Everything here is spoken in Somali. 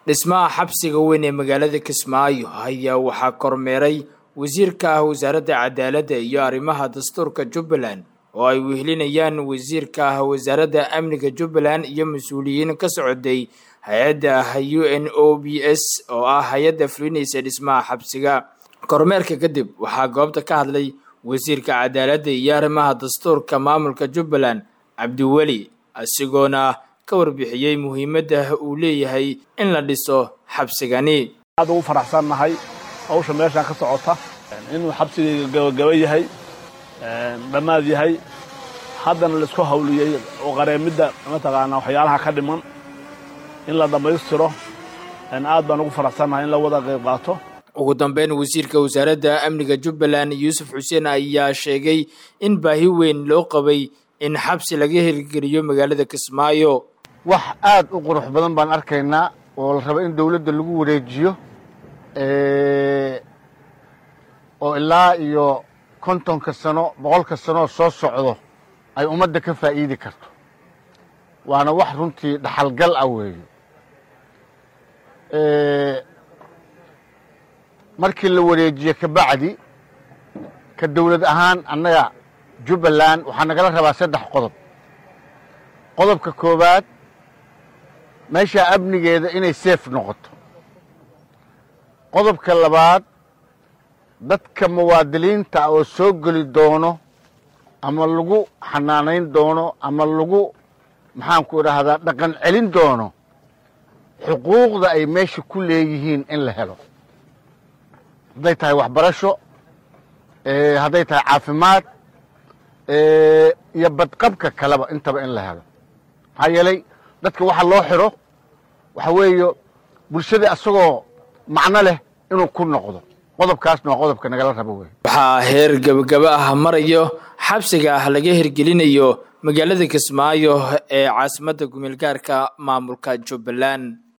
dhismaha xabsiga weyn ee magaalada Kismaayo ayaa waxaa kormeeray wasiirka wasaaradda cadaaladda iyo arrimaha dastuurka Jubbaland oo ay wehelinayaan wasiirka wasaaradda amniga Jubbaland iyo mas'uuliyiin ka socday hay'adda UNOPS oo ah hay'adda fulinaysa dhismaha xabsiga. Kormeerka kadib waxaa goobta ka hadlay wasiirka cadaaladda iyo arrimaha dastuurka maamulka Jubbaland Cabdiweli asigoona ka warbixiyay muhiimadda uu leeyahay in la dhiso xabsigani. aad ugu faraxsanahay hawsha meesha ka socota inuu xabsiga gabagaba yahay dhamaad yahay haddana la isku hawliyay oo qareemida mataqaana waxyaalaha ka dhiman in la dhameystiro aad baan ugu faraxsanahay in la wada qayb qaato. ugu dambeyn wasiirka wasaaradda amniga Jubbaland Yuusuf Xuseen ayaa sheegay in baahi weyn loo qabay in xabsi laga hirgeliyo magaalada Kismaayo. wax aad u qurux badan baan arkaynaa oo la rabo in dawladda lagu wareejiyo oo ilaa iyo 50 sano 100 sano soo socdo ay ummadda ka faa'iidi karto waana wax runtii dhaxalgal ah weeye. markii la wareejiyo ka bacdi ka dawlad ahaan annaga Jubbaland waxaa nagala rabaa 3 qodob. qodobka koobaad meesha amnigeeda inay safe noqoto. qodobka labaad dadka muwaadiniinta oo soo gali doono ama lagu xanaanayn doono ama lagu maxaan ku raahdaa dhaqan celin doono xuquuqda ay meesha ku leeyihiin in la helo. hadday tahay waxbarasho hadday tahay caafimaad iyo badqabka kaleba intaba in la helo. maxaa yeelay dadka waxa loo xiro waxa weeye bulshada asagoo macno leh inuu ku noqdo. qodobkaasna waa qodobka nagala rabo weeye. waxaa heer gabagaba ah marayo xabsiga laga hirgelinayo magaalada Kismaayo ee caasimadda gumeel gaarka maamulka Jubbaland.